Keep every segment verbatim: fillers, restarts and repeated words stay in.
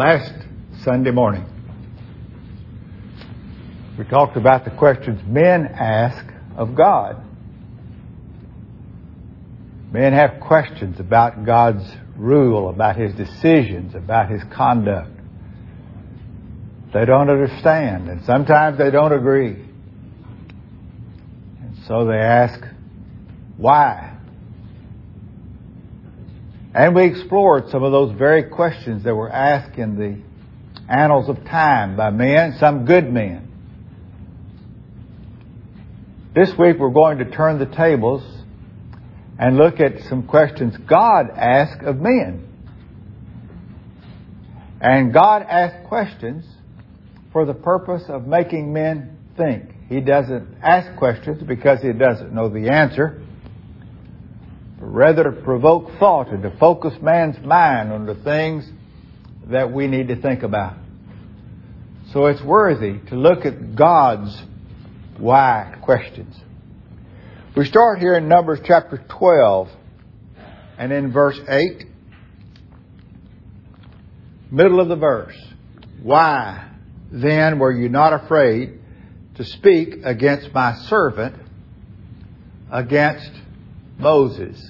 Last Sunday morning, we talked about the questions men ask of God. Men have questions about God's rule, about His decisions, about His conduct. They don't understand, and sometimes they don't agree. And so they ask, why? And we explored some of those very questions that were asked in the annals of time by men, some good men. This week we're going to turn the tables and look at some questions God asked of men. And God asked questions for the purpose of making men think. He doesn't ask questions because He doesn't know the answer, but rather to provoke thought and to focus man's mind on the things that we need to think about. So it's worthy to look at God's why questions. We start here in Numbers chapter twelve and in verse eight. Middle of the verse. Why then were you not afraid to speak against my servant, against Moses?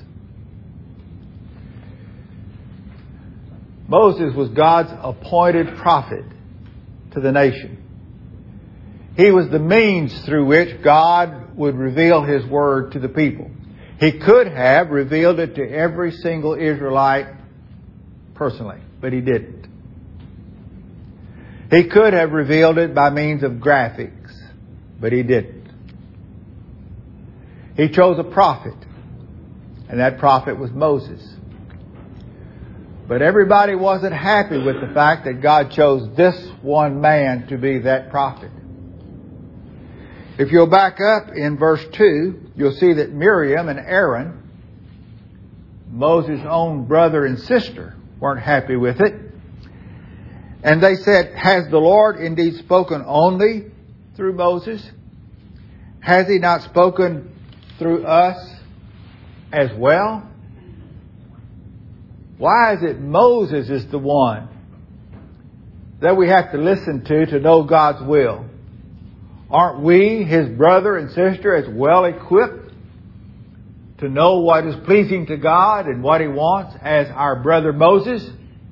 Moses was God's appointed prophet to the nation. He was the means through which God would reveal His word to the people. He could have revealed it to every single Israelite personally, but He didn't. He could have revealed it by means of graphics, but He didn't. He chose a prophet, and that prophet was Moses. But everybody wasn't happy with the fact that God chose this one man to be that prophet. If you'll back up in verse two, you'll see that Miriam and Aaron, Moses' own brother and sister, weren't happy with it. And they said, has the Lord indeed spoken only through Moses? Has He not spoken through us as well? Why is it Moses is the one that we have to listen to to know God's will? Aren't we, his brother and sister, as well equipped to know what is pleasing to God and what He wants as our brother Moses?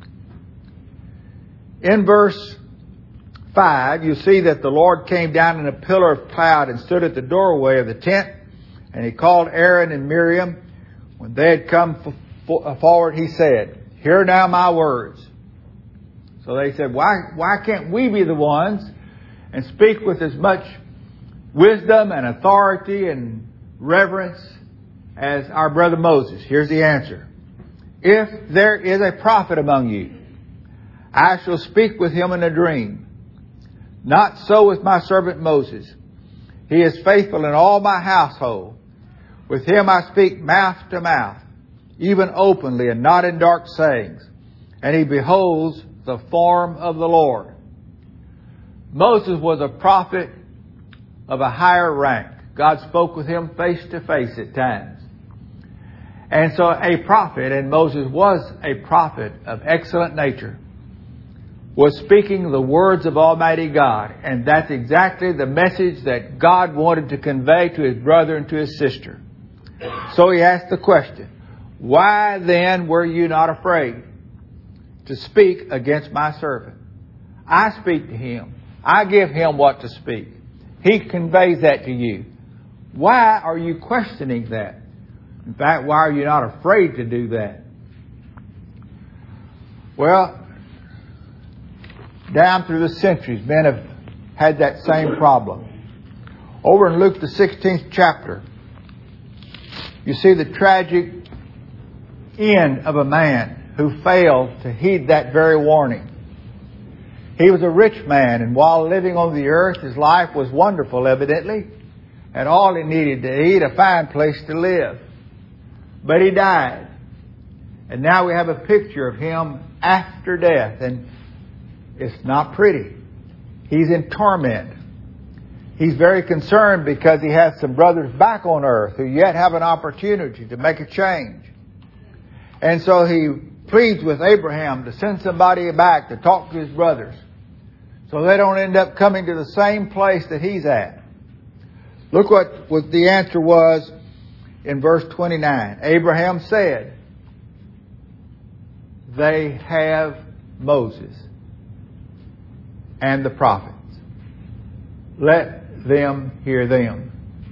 In verse five, you see that the Lord came down in a pillar of cloud and stood at the doorway of the tent, and He called Aaron and Miriam. When they had come forward, He said, hear now my words. So they said, why, why can't we be the ones and speak with as much wisdom and authority and reverence as our brother Moses? Here's the answer. If there is a prophet among you, I shall speak with him in a dream. Not so with my servant Moses. He is faithful in all my household. With him I speak mouth to mouth, even openly and not in dark sayings. And he beholds the form of the Lord. Moses was a prophet of a higher rank. God spoke with him face to face at times. And so a prophet, and Moses was a prophet of excellent nature, was speaking the words of Almighty God. And that's exactly the message that God wanted to convey to his brother and to his sister. So he asked the question, why then were you not afraid to speak against my servant? I speak to him. I give him what to speak. He conveys that to you. Why are you questioning that? In fact, why are you not afraid to do that? Well, down through the centuries, men have had that same problem. Over in Luke the sixteenth chapter, you see the tragic end of a man who failed to heed that very warning. He was a rich man, and while living on the earth, his life was wonderful, evidently, and all he needed to eat, a fine place to live. But he died. And now we have a picture of him after death, and it's not pretty. He's in torment. He's very concerned because he has some brothers back on earth who yet have an opportunity to make a change. And so he pleads with Abraham to send somebody back to talk to his brothers so they don't end up coming to the same place that he's at. Look what, what the answer was in verse twenty-nine. Abraham said, they have Moses and the prophets. Let them hear them.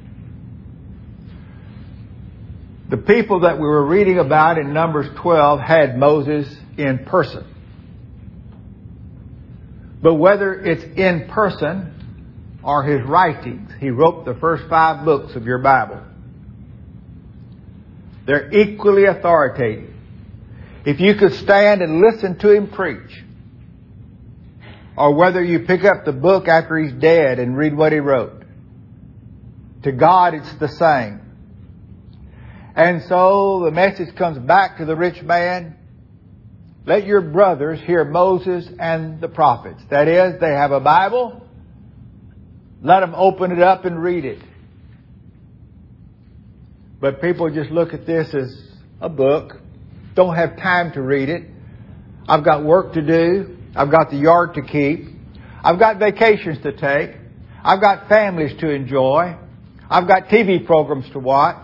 The people that we were reading about in Numbers twelve had Moses in person. But whether it's in person or his writings, he wrote the first five books of your Bible. They're equally authoritative. If you could stand and listen to him preach, or whether you pick up the book after he's dead and read what he wrote, to God it's the same. And so the message comes back to the rich man. Let your brothers hear Moses and the prophets. That is, they have a Bible. Let them open it up and read it. But people just look at this as a book. Don't have time to read it. I've got work to do. I've got the yard to keep. I've got vacations to take. I've got families to enjoy. I've got T V programs to watch.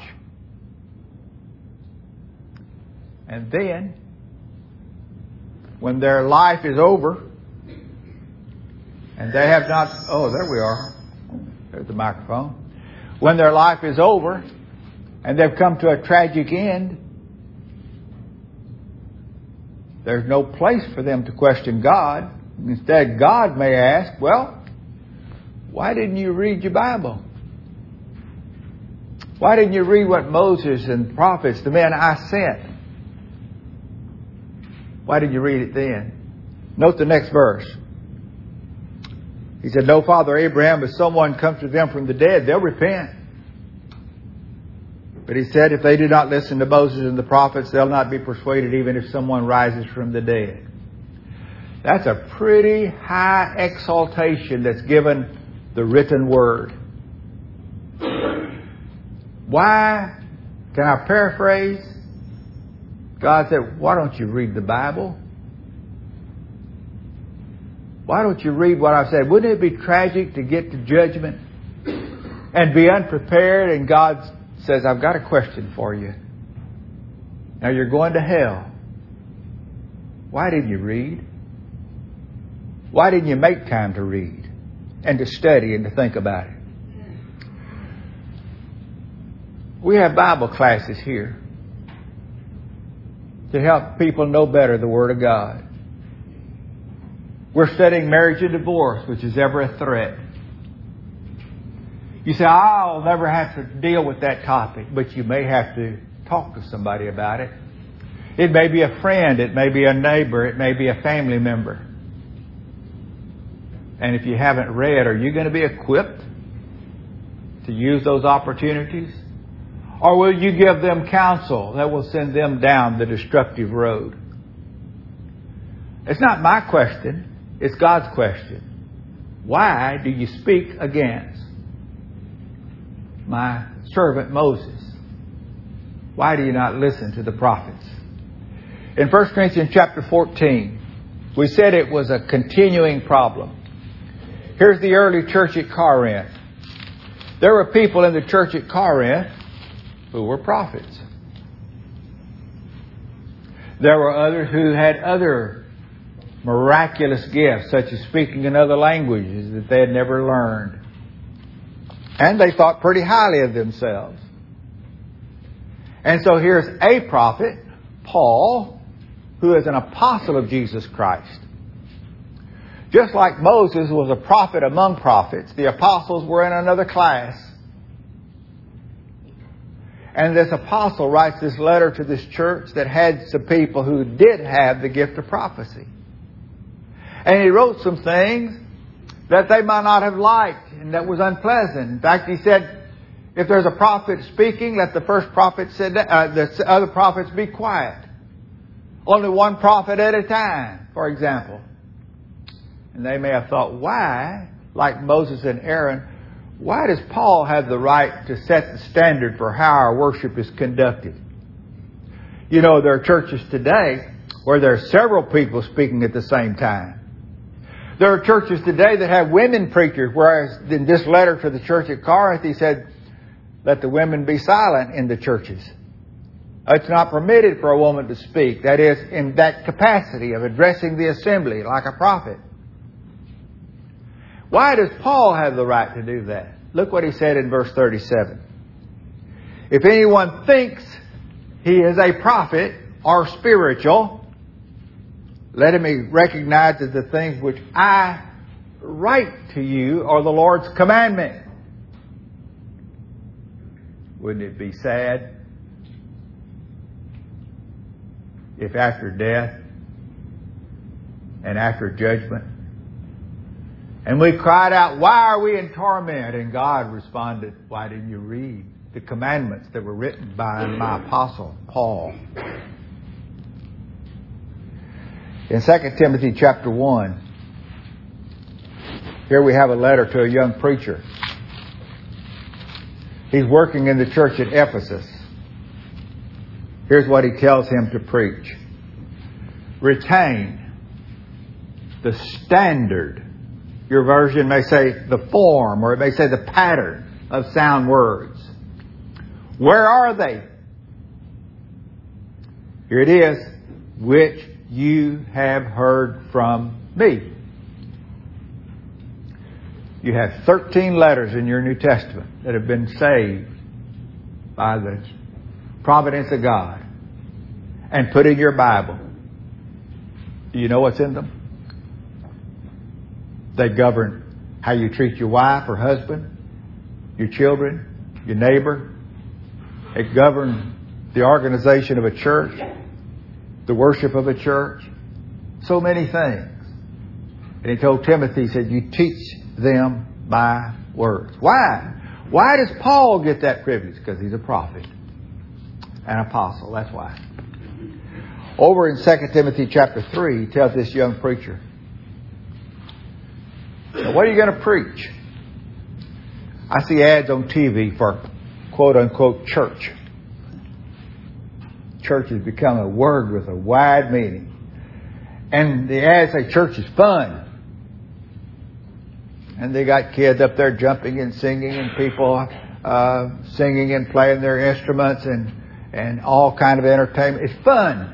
And then, when their life is over, and they have not... Oh, there we are. There's the microphone. When their life is over, and they've come to a tragic end, there's no place for them to question God. Instead, God may ask, well, why didn't you read your Bible? Why didn't you read what Moses and the prophets, the men I sent? Why did you read it then? Note the next verse. He said, no, Father Abraham, if someone comes to them from the dead, they'll repent. But he said, if they do not listen to Moses and the prophets, they'll not be persuaded even if someone rises from the dead. That's a pretty high exaltation that's given the written word. Why? Can I paraphrase? God said, why don't you read the Bible? Why don't you read what I've said? Wouldn't it be tragic to get to judgment and be unprepared, and God says, I've got a question for you. Now you're going to hell. Why didn't you read? Why didn't you make time to read and to study and to think about it? We have Bible classes here to help people know better the Word of God. We're studying marriage and divorce, which is ever a threat. You say, I'll never have to deal with that topic, but you may have to talk to somebody about it. It may be a friend, it may be a neighbor, it may be a family member. And if you haven't read, are you going to be equipped to use those opportunities? Or will you give them counsel that will send them down the destructive road? It's not my question. It's God's question. Why do you speak against my servant Moses? Why do you not listen to the prophets? In First Corinthians chapter fourteen, we said it was a continuing problem. Here's the early church at Corinth. There were people in the church at Corinth who were prophets. There were others who had other miraculous gifts, such as speaking in other languages that they had never learned. And they thought pretty highly of themselves. And so here's a prophet, Paul, who is an apostle of Jesus Christ. Just like Moses was a prophet among prophets, the apostles were in another class. And this apostle writes this letter to this church that had some people who did have the gift of prophecy. And he wrote some things that they might not have liked and that was unpleasant. In fact, he said, if there's a prophet speaking, let the first prophet sit down, uh, the other prophets be quiet. Only one prophet at a time, for example. And they may have thought, why, like Moses and Aaron, why does Paul have the right to set the standard for how our worship is conducted? You know, there are churches today where there are several people speaking at the same time. There are churches today that have women preachers, whereas in this letter to the church at Corinth, he said, let the women be silent in the churches. It's not permitted for a woman to speak. That is, in that capacity of addressing the assembly like a prophet. Why does Paul have the right to do that? Look what he said in verse thirty-seven. If anyone thinks he is a prophet or spiritual, let him recognize that the things which I write to you are the Lord's commandment. Wouldn't it be sad if after death and after judgment, and we cried out, why are we in torment? And God responded, why didn't you read the commandments that were written by my apostle, Paul? In Second Timothy chapter one, here we have a letter to a young preacher. He's working in the church at Ephesus. Here's what he tells him to preach. Retain the standard. Your version may say the form, or it may say the pattern of sound words. Where are they? Here it is, which you have heard from me. You have thirteen letters in your New Testament that have been saved by the providence of God and put in your Bible. Do you know what's in them? They govern how you treat your wife or husband, your children, your neighbor. They govern the organization of a church, the worship of a church, so many things. And he told Timothy, he said, you teach them by words. Why? Why does Paul get that privilege? Because he's a prophet, an apostle. That's why. Over in Second Timothy chapter three, he tells this young preacher, now, what are you going to preach? I see ads on T V for quote-unquote church. Church has become a word with a wide meaning. And the ads say church is fun. And they got kids up there jumping and singing, and people uh, singing and playing their instruments, and, and all kind of entertainment. It's fun.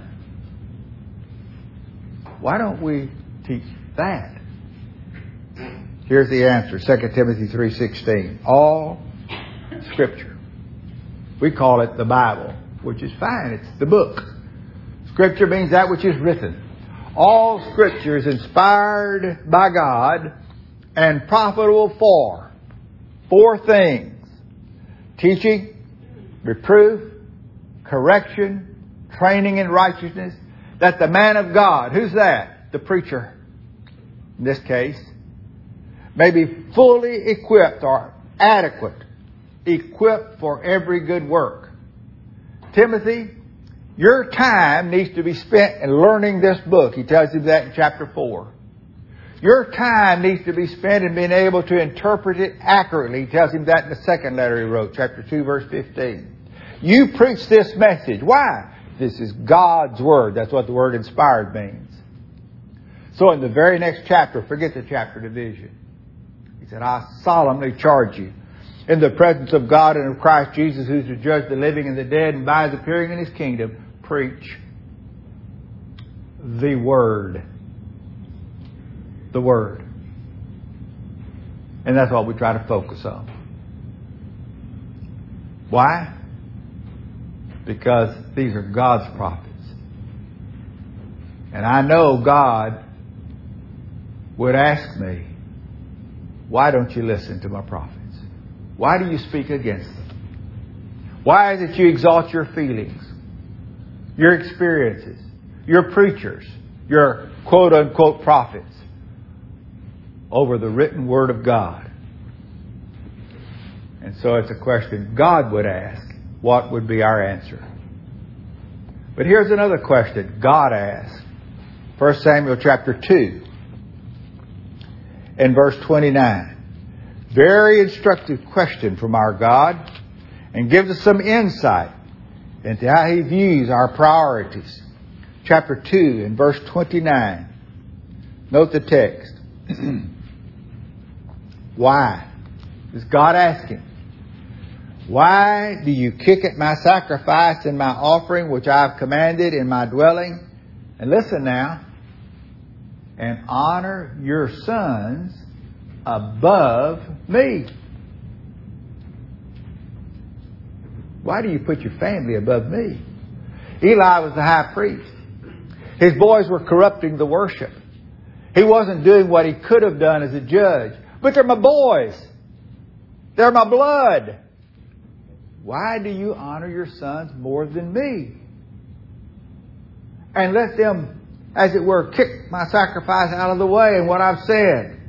Why don't we teach that? Here's the answer, Second Timothy three sixteen. All Scripture. We call it the Bible, which is fine. It's the book. Scripture means that which is written. All Scripture is inspired by God and profitable for four things: teaching, reproof, correction, training in righteousness, that the man of God, who's that? The preacher, in this case, may be fully equipped or adequate, equipped for every good work. Timothy, your time needs to be spent in learning this book. He tells you that in chapter four. Your time needs to be spent in being able to interpret it accurately. He tells him that in the second letter he wrote, chapter two, verse fifteen. You preach this message. Why? This is God's Word. That's what the word inspired means. So in the very next chapter, forget the chapter division. He said, I solemnly charge you in the presence of God and of Christ Jesus, who's to judge the living and the dead, and by His appearing in His kingdom, preach the Word. The Word. And that's what we try to focus on. Why? Because these are God's prophets. And I know God would ask me, why don't you listen to my prophets? Why do you speak against them? Why is it you exalt your feelings, your experiences, your preachers, your quote-unquote prophets over the written Word of God? And so it's a question God would ask. What would be our answer? But here's another question God asked. First Samuel chapter two and verse twenty-nine. Very instructive question from our God, and gives us some insight into how He views our priorities. chapter two and verse twenty-nine. Note the text. Why? Is God asking? Why do you kick at my sacrifice and my offering, which I have commanded in my dwelling? And listen now. And honor your sons above me. Why do you put your family above me? Eli was the high priest. His boys were corrupting the worship. He wasn't doing what he could have done as a judge. But they're my boys. They're my blood. Why do you honor your sons more than me? And let them, as it were, kick my sacrifice out of the way and what I've said.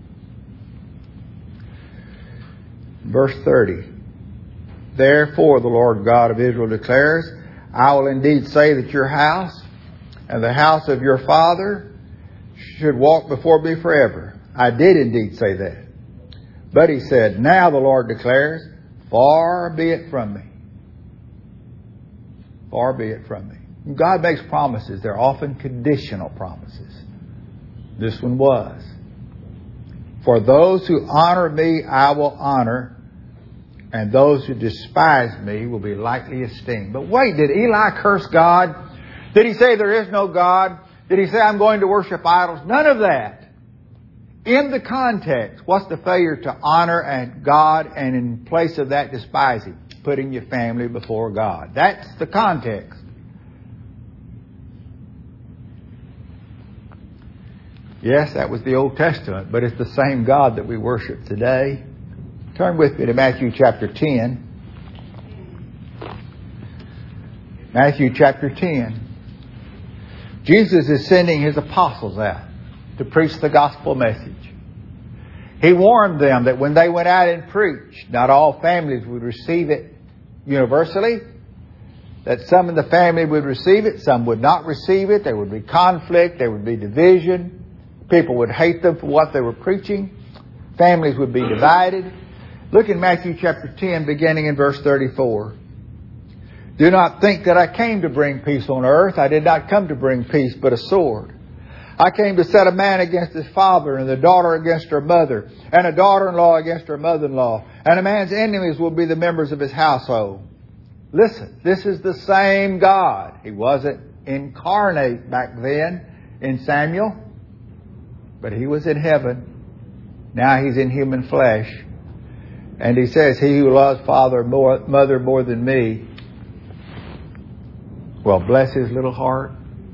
Verse thirty. Therefore the Lord God of Israel declares, I will indeed say that your house and the house of your father should walk before me forever. I did indeed say that. But he said, now the Lord declares, far be it from me. Far be it from me. When God makes promises, they're often conditional promises. This one was. For those who honor me, I will honor, and those who despise me will be lightly esteemed. But wait, did Eli curse God? Did he say there is no God? Did he say I'm going to worship idols? None of that. In the context, what's the failure to honor and God, and in place of that despising, putting your family before God? That's the context. Yes, that was the Old Testament, but it's the same God that we worship today. Turn with me to Matthew chapter ten. Matthew chapter ten. Jesus is sending His apostles out to preach the gospel message. He warned them that when they went out and preached, not all families would receive it universally. That some in the family would receive it, some would not receive it. There would be conflict, there would be division. People would hate them for what they were preaching. Families would be divided. Look in Matthew chapter ten, beginning in verse thirty-four. Do not think that I came to bring peace on earth. I did not come to bring peace, but a sword. I came to set a man against his father, and a daughter against her mother, and a daughter-in-law against her mother-in-law. And a man's enemies will be the members of his household. Listen, this is the same God. He wasn't incarnate back then in Samuel, but He was in heaven. Now He's in human flesh. And He says, he who loves father more, mother more than me, well, bless his little heart.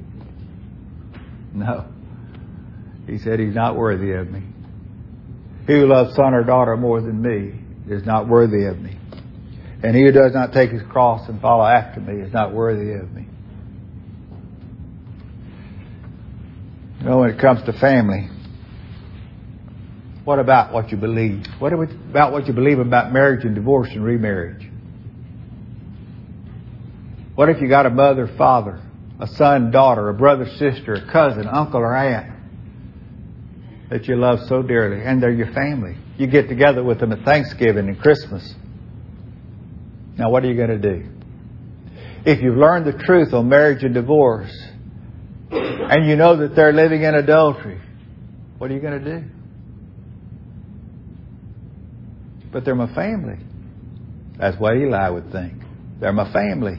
No. He said he's not worthy of me. He who loves son or daughter more than me is not worthy of me. And he who does not take his cross and follow after me is not worthy of me. You know, when it comes to family, what about what you believe? What about what you believe about marriage and divorce and remarriage? What if you got a mother, father, a son, daughter, a brother, sister, a cousin, uncle, or aunt that you love so dearly, and they're your family? You get together with them at Thanksgiving and Christmas. Now, what are you going to do? If you've learned the truth on marriage and divorce, and you know that they're living in adultery, what are you going to do? But they're my family. That's what Eli would think. They're my family.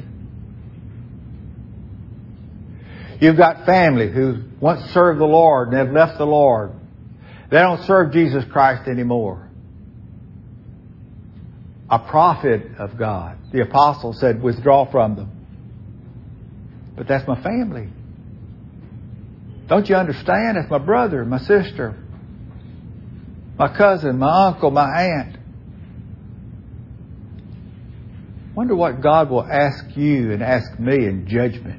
You've got family who once served the Lord and have left the Lord. They don't serve Jesus Christ anymore. A prophet of God, the apostle, said, withdraw from them. But that's my family. Don't you understand? It's my brother, my sister, my cousin, my uncle, my aunt. Wonder what God will ask you and ask me in judgment.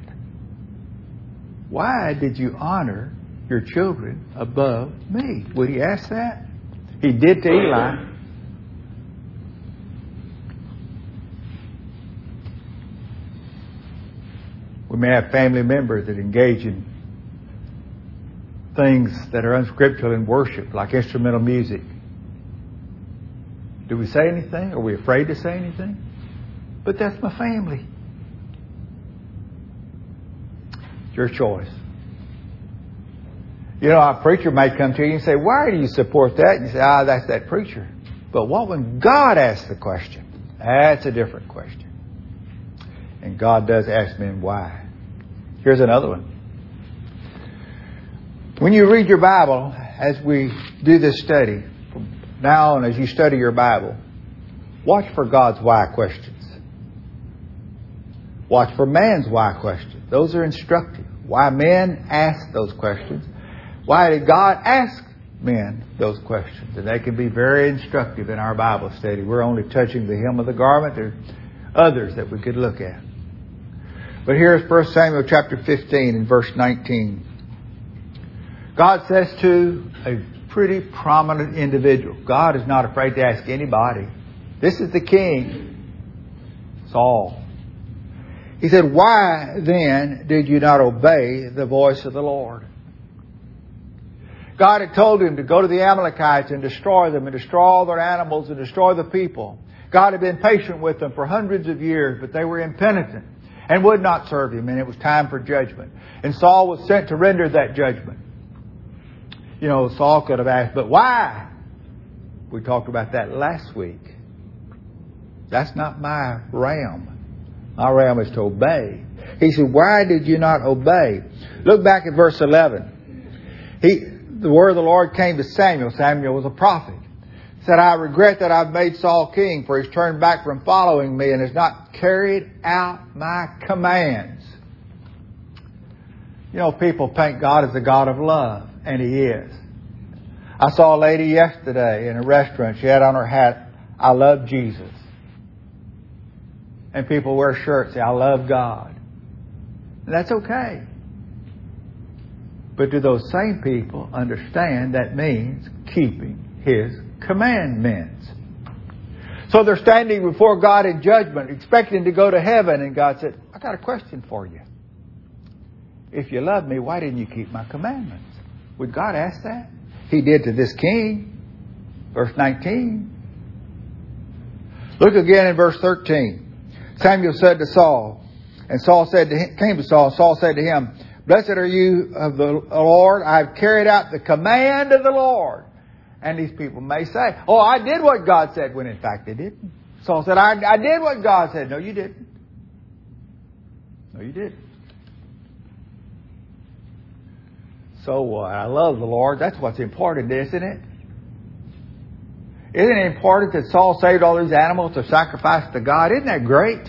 Why did you honor your children above me? Would He ask that? He did to Eli. We may have family members that engage in things that are unscriptural in worship, like instrumental music. Do we say anything? Are we afraid to say anything? But that's my family. It's your choice. You know, a preacher might come to you and say, why do you support that? And you say, ah, that's that preacher. But what when God asks the question? That's a different question. And God does ask men why. Here's another one. When you read your Bible, as we do this study, from now on as you study your Bible, watch for God's why questions. Watch for man's why questions. Those are instructive. Why men ask those questions. Why did God ask men those questions? And they can be very instructive in our Bible study. We're only touching the hem of the garment. There are others that we could look at. But here's First Samuel chapter fifteen and verse nineteen. God says to a pretty prominent individual. God is not afraid to ask anybody. This is the king, Saul. He said, why then did you not obey the voice of the Lord? God had told him to go to the Amalekites and destroy them and destroy all their animals and destroy the people. God had been patient with them for hundreds of years, but they were impenitent and would not serve him, and it was time for judgment. And Saul was sent to render that judgment. You know, Saul could have asked, but why? We talked about that last week. That's not my realm. My realm is to obey. He said, why did you not obey? Look back at verse eleven. He... The word of the Lord came to Samuel. Samuel was a prophet. He said, I regret that I've made Saul king, for he's turned back from following me and has not carried out my commands. You know, people paint God as a God of love, and He is. I saw a lady yesterday in a restaurant. She had on her hat, I love Jesus. And people wear shirts, say, I love God. And that's okay. But do those same people understand that means keeping His commandments? So they're standing before God in judgment, expecting to go to heaven. And God said, I got a question for you. If you love me, why didn't you keep my commandments? Would God ask that? He did to this king. Verse nineteen. Look again in verse thirteen. Samuel said to Saul, and Saul said to him, came to Saul, Saul said to him, blessed are you of the Lord. I've carried out the command of the Lord. And these people may say, oh, I did what God said, when in fact they didn't. Saul said, I, I did what God said. No, you didn't. No, you didn't. So uh, I love the Lord. That's what's important, isn't it? Isn't it important that Saul saved all these animals to sacrifice to God? Isn't that great?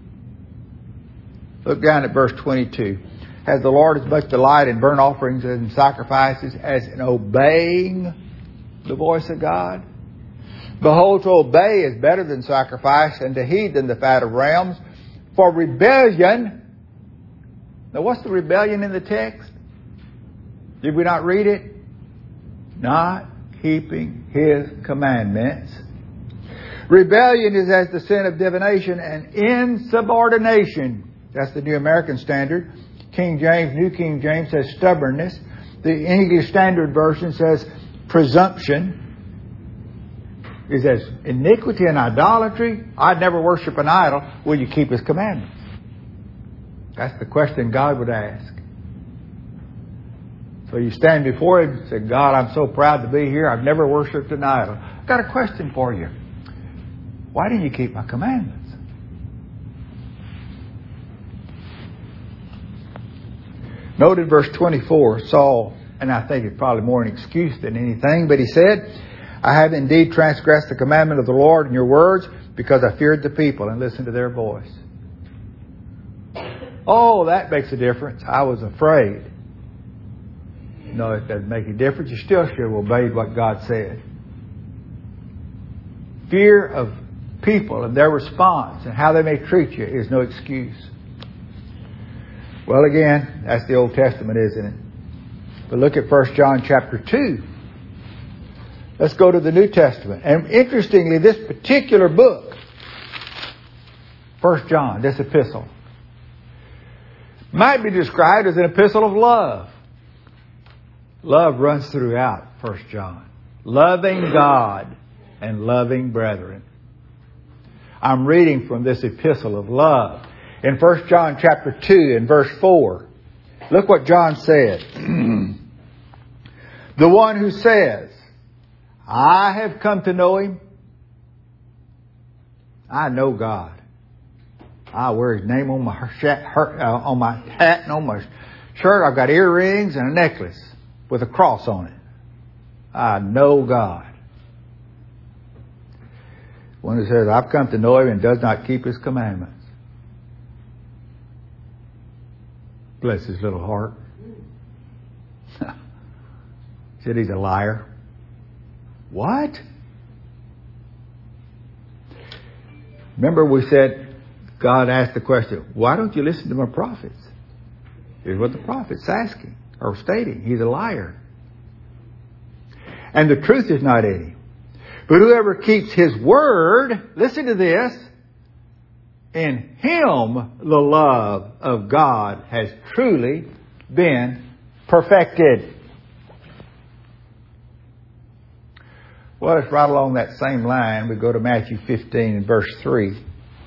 Look down at verse twenty-two. Has the Lord as much delight in burnt offerings and sacrifices as in obeying the voice of God? Behold, to obey is better than sacrifice, and to heed than the fat of rams. For rebellion... Now, what's the rebellion in the text? Did we not read it? Not keeping His commandments. Rebellion is as the sin of divination, and insubordination. That's the New American Standard. King James, New King James says stubbornness. The English Standard Version says presumption. It says iniquity and idolatry. I'd never worship an idol. Will you keep His commandments? That's the question God would ask. So you stand before Him and say, God, I'm so proud to be here. I've never worshipped an idol. I've got a question for you. Why didn't you keep my commandments? Note in verse twenty-four, Saul, and I think it's probably more an excuse than anything, but he said, I have indeed transgressed the commandment of the Lord in your words because I feared the people and listened to their voice. Oh, that makes a difference. I was afraid. No, it doesn't make a difference. You still should have obeyed what God said. Fear of people and their response and how they may treat you is no excuse. Well, again, that's the Old Testament, isn't it? But look at First John chapter two. Let's go to the New Testament. And interestingly, this particular book, First John, this epistle, might be described as an epistle of love. Love runs throughout First John. Loving God and loving brethren. I'm reading from this epistle of love. In First John chapter two and verse four, Look what John said. The one who says, I have come to know Him. I know God. I wear His name on my shirt, on my hat and on my shirt. I've got earrings and a necklace with a cross on it. I know God. One who says, I've come to know Him and does not keep His commandments. Bless his little heart. Said he's a liar. What? Remember we said, God asked the question, why don't you listen to my prophets? Here's what the prophet's asking or stating. He's a liar. And the truth is not in him. But whoever keeps His word, listen to this, in him the love of God has truly been perfected. Well, it's right along that same line. We go to Matthew fifteen and verse three.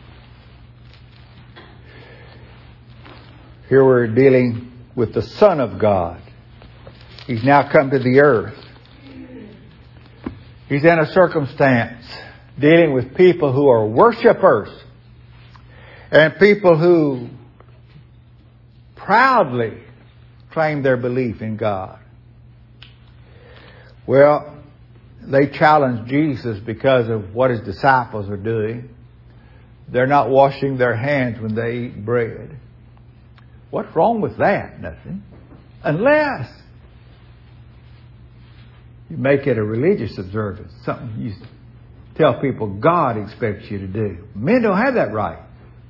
Here we're dealing with the Son of God. He's now come to the earth. He's in a circumstance dealing with people who are worshipers and people who proudly claim their belief in God. Well, they challenge Jesus because of what His disciples are doing. They're not washing their hands when they eat bread. What's wrong with that? Nothing. Unless you make it a religious observance, something you tell people God expects you to do. Men don't have that right.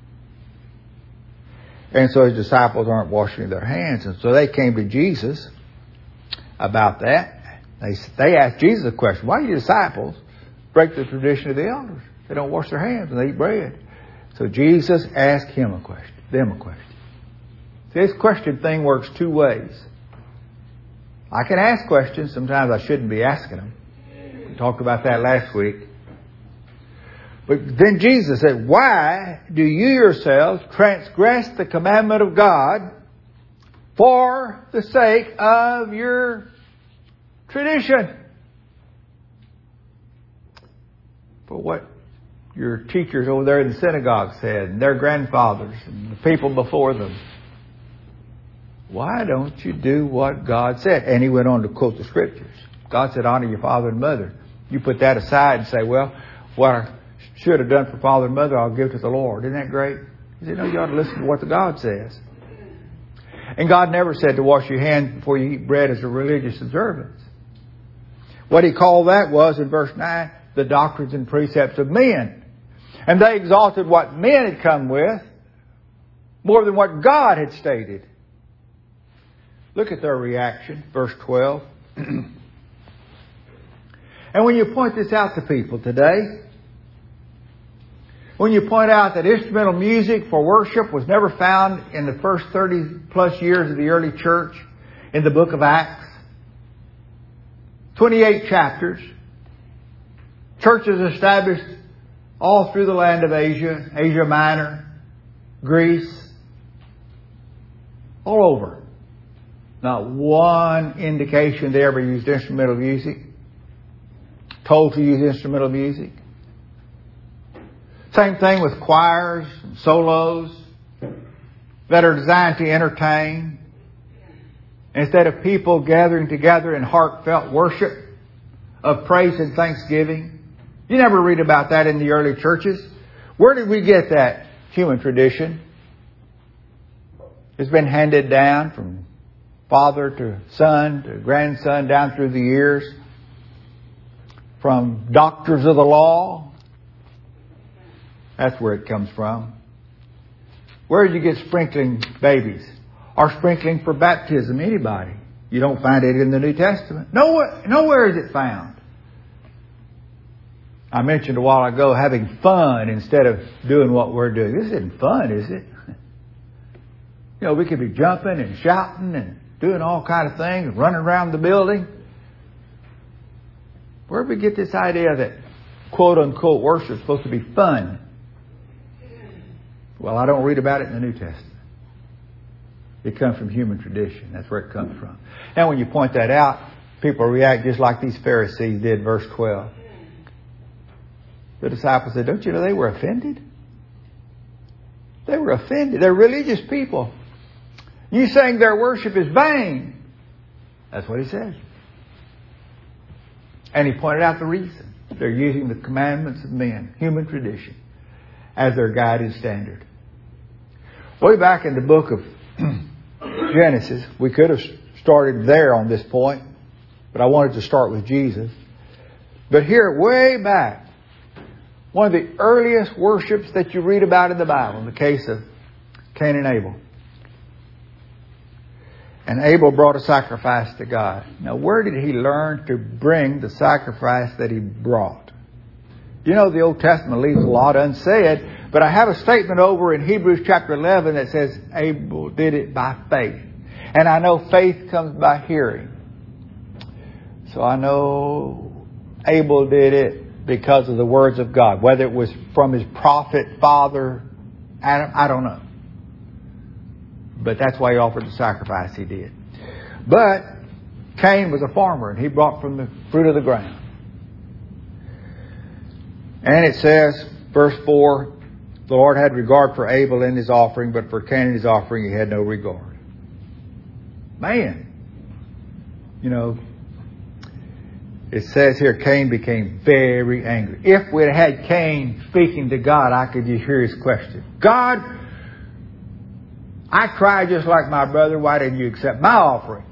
And so His disciples aren't washing their hands. And so they came to Jesus about that. They, they asked Jesus a question. Why do your disciples break the tradition of the elders? They don't wash their hands when they eat bread. So Jesus asked him a question, them a question. See, this question thing works two ways. I can ask questions. Sometimes I shouldn't be asking them. We talked about that last week. But then Jesus said, why do you yourselves transgress the commandment of God for the sake of your tradition? For what your teachers over there in the synagogue said, and their grandfathers, and the people before them. Why don't you do what God said? And he went on to quote the Scriptures. God said, honor your father and mother. You put that aside and say, well, what I should have done for father and mother, I'll give to the Lord. Isn't that great? He said, no, you ought to listen to what the God says. And God never said to wash your hands before you eat bread as a religious observance. What He called that was, in verse nine, the doctrines and precepts of men. And they exalted what men had come with more than what God had stated. Look at their reaction, verse twelve. And when you point this out to people today, when you point out that instrumental music for worship was never found in the first thirty plus years of the early church in the book of Acts, twenty-eight chapters, churches established all through the land of Asia, Asia Minor, Greece, all over. Not one indication they ever used instrumental music. Told to use instrumental music. Same thing with choirs and solos that are designed to entertain. Instead of people gathering together in heartfelt worship of praise and thanksgiving. You never read about that in the early churches. Where did we get that human tradition? It's been handed down from father to son to grandson down through the years. From doctors of the law. That's where it comes from. Where did you get sprinkling babies? Or sprinkling for baptism? Anybody. You don't find it in the New Testament. Nowhere, nowhere is it found. I mentioned a while ago having fun instead of doing what we're doing. This isn't fun, is it? You know, we could be jumping and shouting and doing all kind of things, running around the building. Where did we get this idea that quote-unquote worship is supposed to be fun? Well, I don't read about it in the New Testament. It comes from human tradition. That's where it comes from. Now, when you point that out, people react just like these Pharisees did, verse twelve. The disciples said, don't you know they were offended? They were offended. They're religious people. You saying their worship is vain. That's what he says. And he pointed out the reason. They're using the commandments of men, human tradition, as their guide and standard. Way back in the book of Genesis, we could have started there on this point, but I wanted to start with Jesus. But here, way back, one of the earliest worships that you read about in the Bible, in the case of Cain and Abel. And Abel brought a sacrifice to God. Now, where did he learn to bring the sacrifice that he brought? You know, the Old Testament leaves a lot unsaid, but I have a statement over in Hebrews chapter eleven that says Abel did it by faith. And I know faith comes by hearing. So I know Abel did it because of the words of God. Whether it was from his prophet father Adam, I don't know. But that's why he offered the sacrifice he did. But Cain was a farmer, and he brought from the fruit of the ground. And it says, verse four, the Lord had regard for Abel and his offering, but for Cain and his offering he had no regard. Man, you know, it says here Cain became very angry. If we'd had Cain speaking to God, I could just hear his question. God, I cried just like my brother. Why didn't you accept my offering?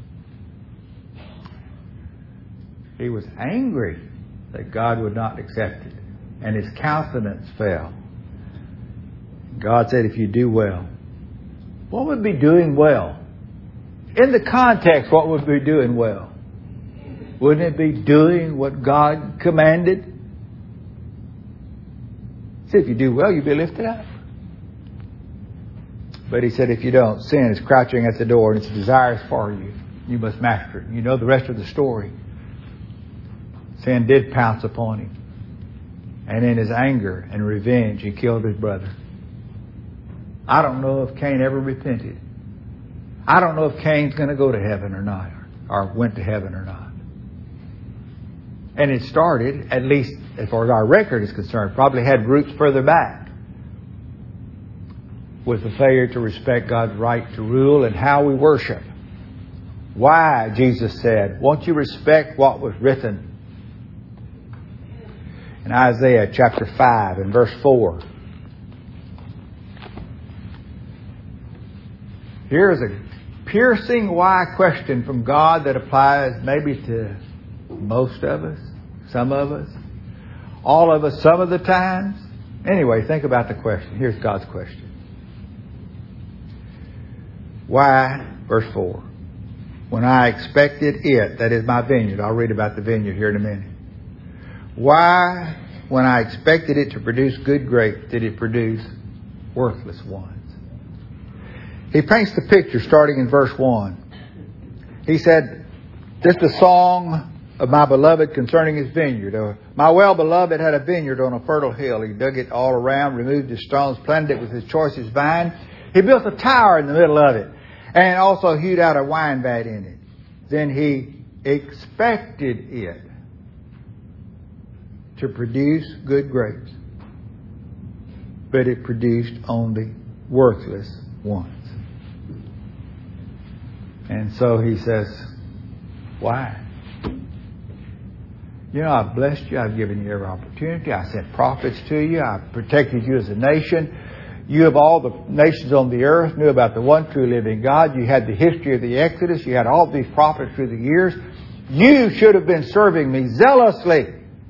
He was angry that God would not accept it. And his countenance fell. God said, if you do well. What would be doing well? In the context, what would be doing well? Wouldn't it be doing what God commanded? He said, if you do well, you'll be lifted up. But he said, if you don't, sin is crouching at the door and its desires for you. You must master it. You know the rest of the story. Sin did pounce upon him. And in his anger and revenge, he killed his brother. I don't know if Cain ever repented. I don't know if Cain's going to go to heaven or not, or went to heaven or not. And it started, at least as far as our record is concerned, probably had roots further back, with the failure to respect God's right to rule and how we worship. Why, Jesus said, won't you respect what was written in Isaiah chapter five and verse four? Here's a piercing why question from God that applies maybe to most of us, some of us, all of us, some of the times. Anyway, think about the question. Here's God's question. Why, verse four, when I expected it, that is my vineyard. I'll read about the vineyard here in a minute. Why, when I expected it to produce good grapes, did it produce worthless ones? He paints the picture starting in verse one. He said, this is the song of my beloved concerning his vineyard. Uh, my well-beloved had a vineyard on a fertile hill. He dug it all around, removed the stones, planted it with his choicest vine. He built a tower in the middle of it, and also hewed out a wine vat in it. Then he expected it to produce good grapes, but it produced only worthless ones. And so he says, why? You know, I've blessed you. I've given you every opportunity. I sent prophets to you. I've protected you as a nation. You of all the nations on the earth knew about the one true living God. You had the history of the Exodus. You had all these prophets through the years. You should have been serving me zealously.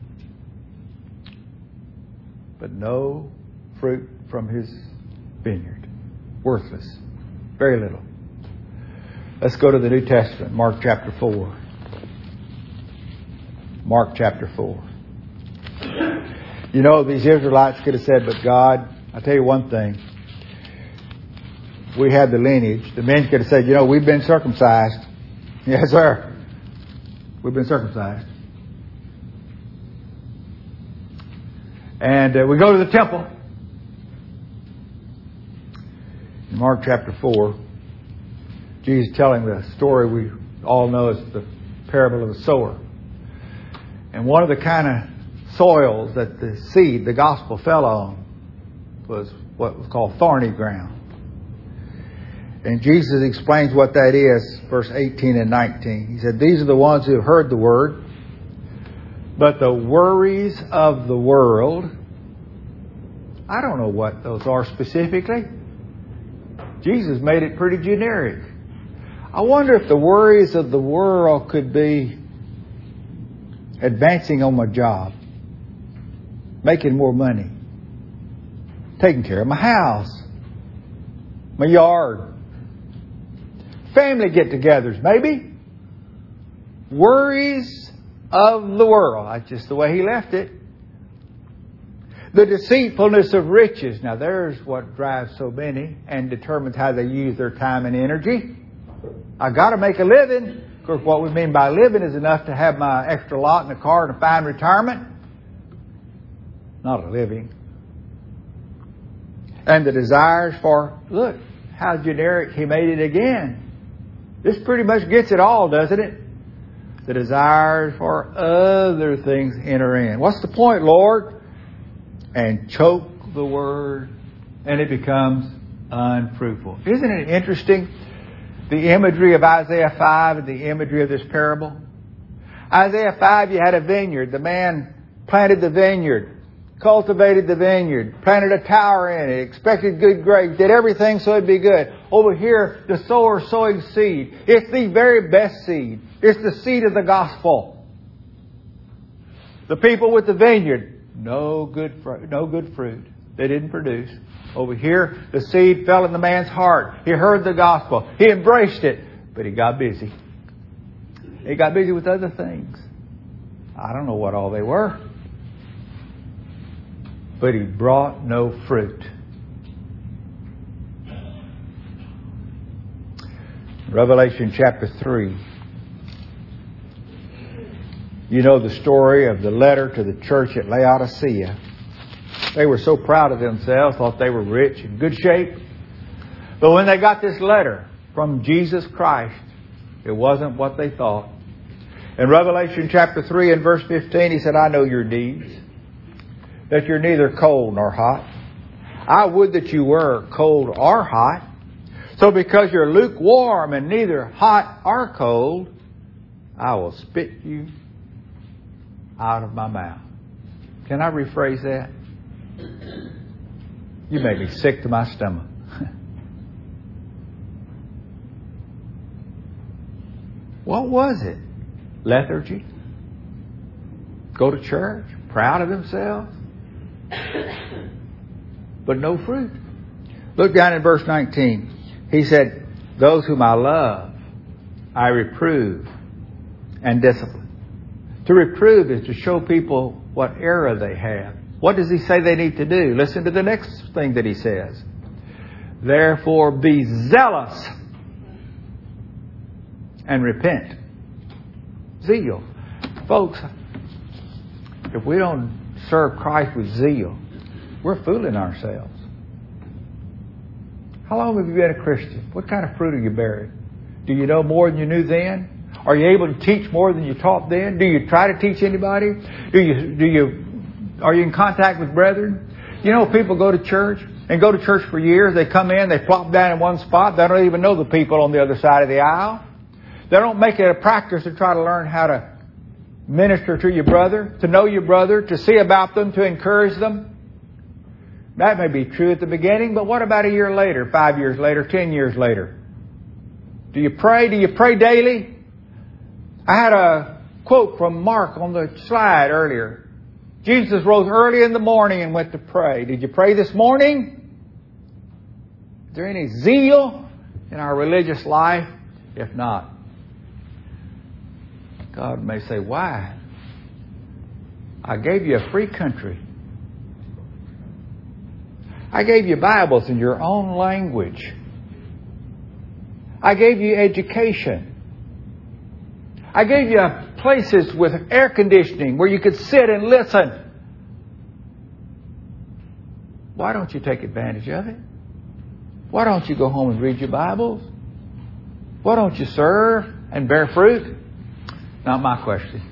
But no fruit from his vineyard. Worthless. Very little. Let's go to the New Testament, Mark chapter four. Mark chapter four. You know, these Israelites could have said, but God, I'll tell you one thing. We had the lineage. The men could have said, you know, we've been circumcised. Yes, sir. We've been circumcised. And uh, we go to the temple. In Mark chapter four. Jesus telling the story we all know as the parable of the sower. And one of the kind of soils that the seed, the gospel, fell on was what was called thorny ground. And Jesus explains what that is, verse eighteen and nineteen. He said, these are the ones who have heard the word, but the worries of the world, I don't know what those are specifically. Jesus made it pretty generic. I wonder if the worries of the world could be advancing on my job, making more money, taking care of my house, my yard, family get-togethers, maybe. Worries of the world. That's just the way he left it. The deceitfulness of riches. Now there's what drives so many and determines how they use their time and energy. I got to make a living. Of course, what we mean by living is enough to have my extra lot in the car and a fine retirement. Not a living. And the desires for, look, how generic he made it again. This pretty much gets it all, doesn't it? The desires for other things enter in. What's the point, Lord? And choke the word, and it becomes unfruitful. Isn't it interesting? The imagery of Isaiah five and the imagery of this parable. Isaiah five, you had a vineyard. The man planted the vineyard, cultivated the vineyard, planted a tower in it, expected good grapes, did everything so it'd be good. Over here, the sower sowing seed. It's the very best seed. It's the seed of the gospel. The people with the vineyard, no good fruit, no good fruit. They didn't produce. Over here, the seed fell in the man's heart. He heard the gospel. He embraced it. But he got busy. He got busy with other things. I don't know what all they were. But he brought no fruit. Revelation chapter three. You know the story of the letter to the church at Laodicea. They were so proud of themselves, thought they were rich, in good shape. But when they got this letter from Jesus Christ, it wasn't what they thought. In Revelation chapter three and verse fifteen, he said, I know your deeds, that you're neither cold nor hot. I would that you were cold or hot. So because you're lukewarm and neither hot or cold, I will spit you out of my mouth. Can I rephrase that? You make me sick to my stomach. What was it? Lethargy? Go to church? Proud of themselves? But no fruit. Look down in verse nineteen. He said, those whom I love, I reprove and discipline. To reprove is to show people what error they have. What does he say they need to do? Listen to the next thing that he says. Therefore be zealous and repent. Zeal. Folks, if we don't serve Christ with zeal, we're fooling ourselves. How long have you been a Christian? What kind of fruit are you bearing? Do you know more than you knew then? Are you able to teach more than you taught then? Do you try to teach anybody? Do you, do you, are you in contact with brethren? You know, people go to church and go to church for years. They come in, they plop down in one spot. They don't even know the people on the other side of the aisle. They don't make it a practice to try to learn how to minister to your brother, to know your brother, to see about them, to encourage them. That may be true at the beginning, but what about a year later, five years later, ten years later? Do you pray? Do you pray daily? I had a quote from Mark on the slide earlier. Jesus rose early in the morning and went to pray. Did you pray this morning? Is there any zeal in our religious life? If not, God may say, why? I gave you a free country. I gave you Bibles in your own language. I gave you education. I gave you places with air conditioning where you could sit and listen. Why don't you take advantage of it? Why don't you go home and read your Bibles? Why don't you serve and bear fruit? Not my question.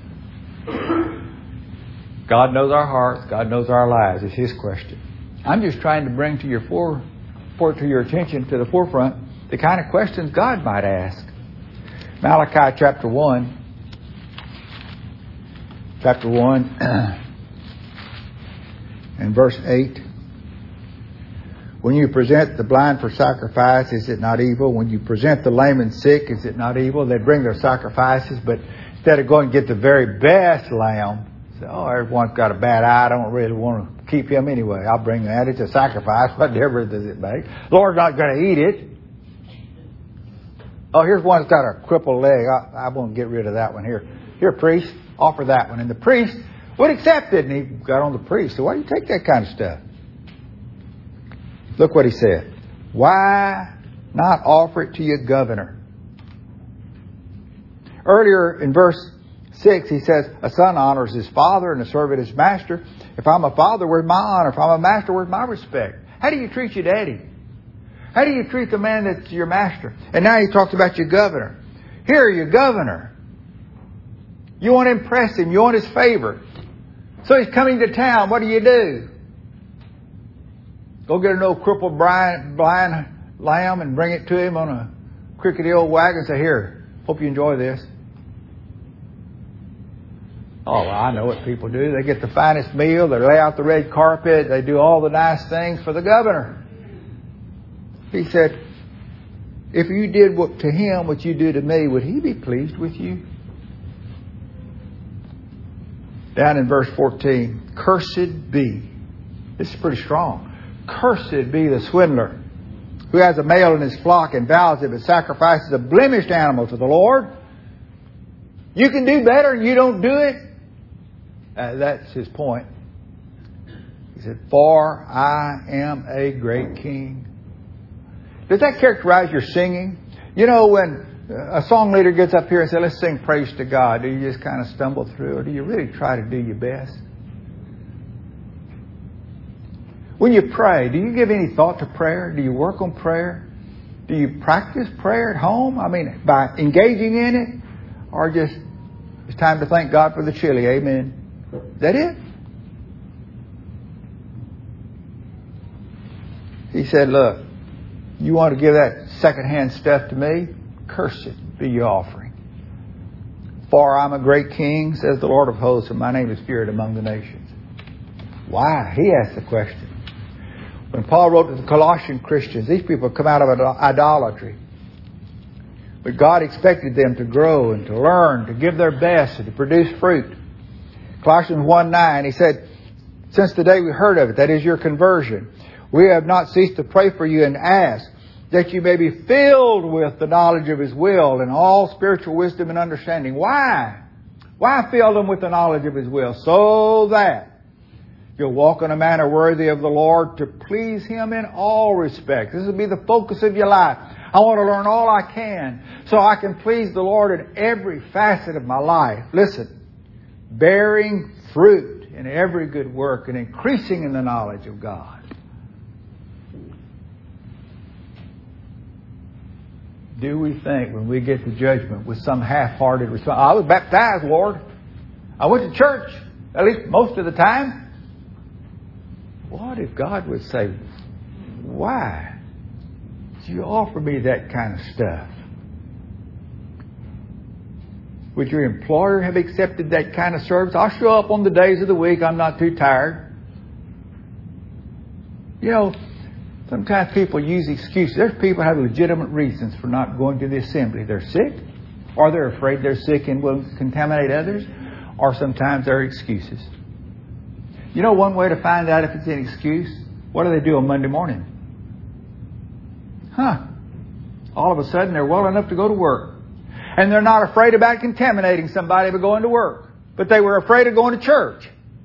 God knows our hearts. God knows our lives. It's His question. I'm just trying to bring to your fore, for, to your attention, to the forefront, the kind of questions God might ask. Malachi chapter one. Chapter one and verse eight. When you present the blind for sacrifice, is it not evil? When you present the lame and sick, is it not evil? They bring their sacrifices, but instead of going to get the very best lamb, say, oh, everyone's got a bad eye. I don't really want to keep him anyway. I'll bring that. It's a sacrifice. What difference does it make? The Lord's not going to eat it. Oh, here's one that's got a crippled leg. I, I won't get rid of that one here. Here, priest, offer that one. And the priest would accept it. And he got on the priest. So why do you take that kind of stuff? Look what he said. Why not offer it to your governor? Earlier in verse six, he says, a son honors his father and a servant his master. If I'm a father, where's my honor? If I'm a master, where's my respect? How do you treat your daddy? How do you treat the man that's your master? And now he talks about your governor. Here, your governor. You want to impress him. You want his favor. So he's coming to town. What do you do? Go get an old crippled blind, blind lamb and bring it to him on a crickety old wagon and say, here, hope you enjoy this. Oh, well, I know what people do. They get the finest meal. They lay out the red carpet. They do all the nice things for the governor. He said, if you did what to him what you do to me, would he be pleased with you? Down in verse fourteen, cursed be. This is pretty strong. Cursed be the swindler who has a male in his flock and vows if it sacrifices a blemished animal to the Lord. You can do better and you don't do it. Uh, that's his point. He said, for I am a great king. Does that characterize your singing? You know, when a song leader gets up here and says, let's sing praise to God, do you just kind of stumble through, or do you really try to do your best? When you pray, do you give any thought to prayer? Do you work on prayer? Do you practice prayer at home? I mean, by engaging in it, or just, it's time to thank God for the chili, amen? Is that it? He said, look, you want to give that secondhand stuff to me? Cursed be your offering. For I'm a great king, says the Lord of hosts, and my name is feared among the nations. Why? He asked the question. When Paul wrote to the Colossian Christians, these people come out of idolatry. But God expected them to grow and to learn, to give their best, and to produce fruit. Colossians one nine, he said, since the day we heard of it, that is your conversion, we have not ceased to pray for you and ask that you may be filled with the knowledge of His will and all spiritual wisdom and understanding. Why? Why fill them with the knowledge of His will? So that you'll walk in a manner worthy of the Lord to please Him in all respects. This will be the focus of your life. I want to learn all I can so I can please the Lord in every facet of my life. Listen, bearing fruit in every good work and increasing in the knowledge of God. Do we think when we get to judgment with some half-hearted response? I was baptized, Lord. I went to church, at least most of the time. What if God would say, why did you offer me that kind of stuff? Would your employer have accepted that kind of service? I'll show up on the days of the week. I'm not too tired. You know, sometimes people use excuses. There's people who have legitimate reasons for not going to the assembly. They're sick, or they're afraid they're sick and will contaminate others, or sometimes they're excuses. You know one way to find out if it's an excuse? What do they do on Monday morning? Huh. All of a sudden they're well enough to go to work. And they're not afraid about contaminating somebody by going to work. But they were afraid of going to church.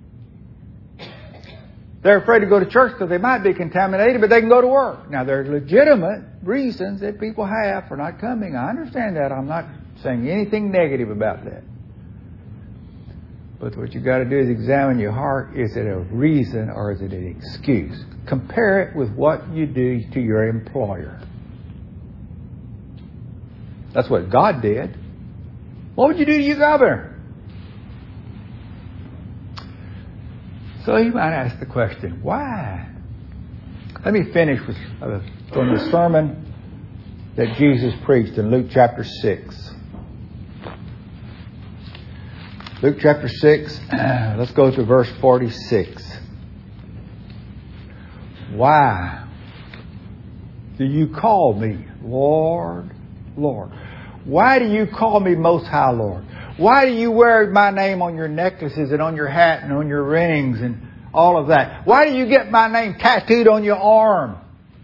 They're afraid to go to church because they might be contaminated, but they can go to work. Now, there are legitimate reasons that people have for not coming. I understand that. I'm not saying anything negative about that. But what you've got to do is examine your heart. Is it a reason or is it an excuse? Compare it with what you do to your employer. That's what God did. What would you do to your governor? So you might ask the question, why? Let me finish with uh, from the sermon that Jesus preached in Luke chapter six. Luke chapter six, let's go to verse forty-six. Why do you call me Lord, Lord? Why do you call me Most High Lord? Why do you wear my name on your necklaces and on your hat and on your rings and all of that? Why do you get my name tattooed on your arm?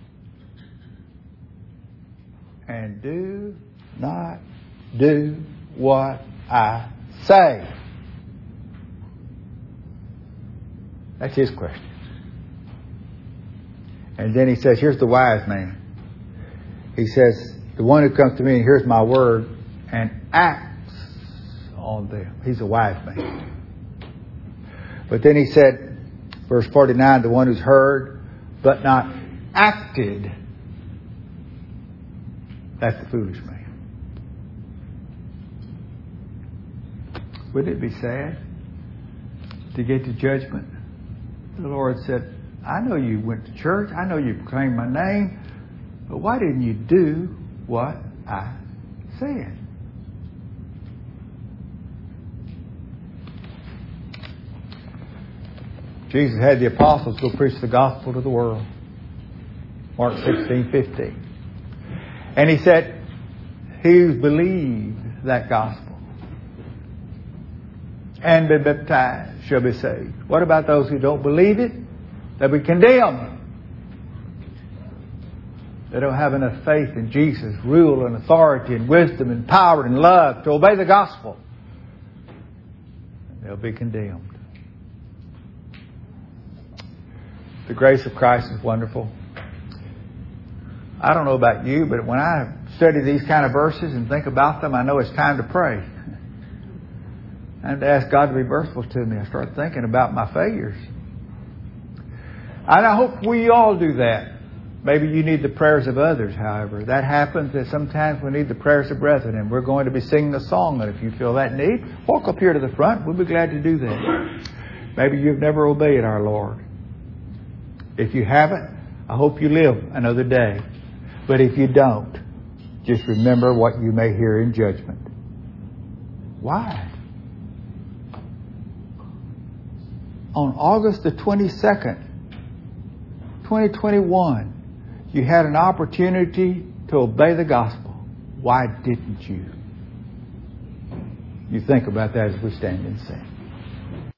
And do not do what I say. That's his question. And then he says, here's the wise man. He says, the one who comes to me and hears my word and acts on them. He's a wise man. But then he said, verse forty-nine, the one who's heard but not acted, that's the foolish man. Wouldn't it be sad to get to judgment? The Lord said, I know you went to church. I know you proclaimed my name. But why didn't you do what I said? Jesus had the apostles go preach the gospel to the world. Mark sixteen fifteen. And he said, he who believes that gospel and be baptized shall be saved. What about those who don't believe it? They'll be condemned. They don't have enough faith in Jesus' rule and authority and wisdom and power and love to obey the gospel. They'll be condemned. The grace of Christ is wonderful. I don't know about you, but when I study these kind of verses and think about them, I know it's time to pray. And to ask God to be merciful to me. I start thinking about my failures. And I hope we all do that. Maybe you need the prayers of others, however. That happens that sometimes we need the prayers of brethren. And we're going to be singing a song. And if you feel that need, walk up here to the front. We'll be glad to do that. Maybe you've never obeyed our Lord. If you haven't, I hope you live another day. But if you don't, just remember what you may hear in judgment. Why? On August the twenty-second, twenty twenty-one, you had an opportunity to obey the gospel. Why didn't you? You think about that as we stand and sing.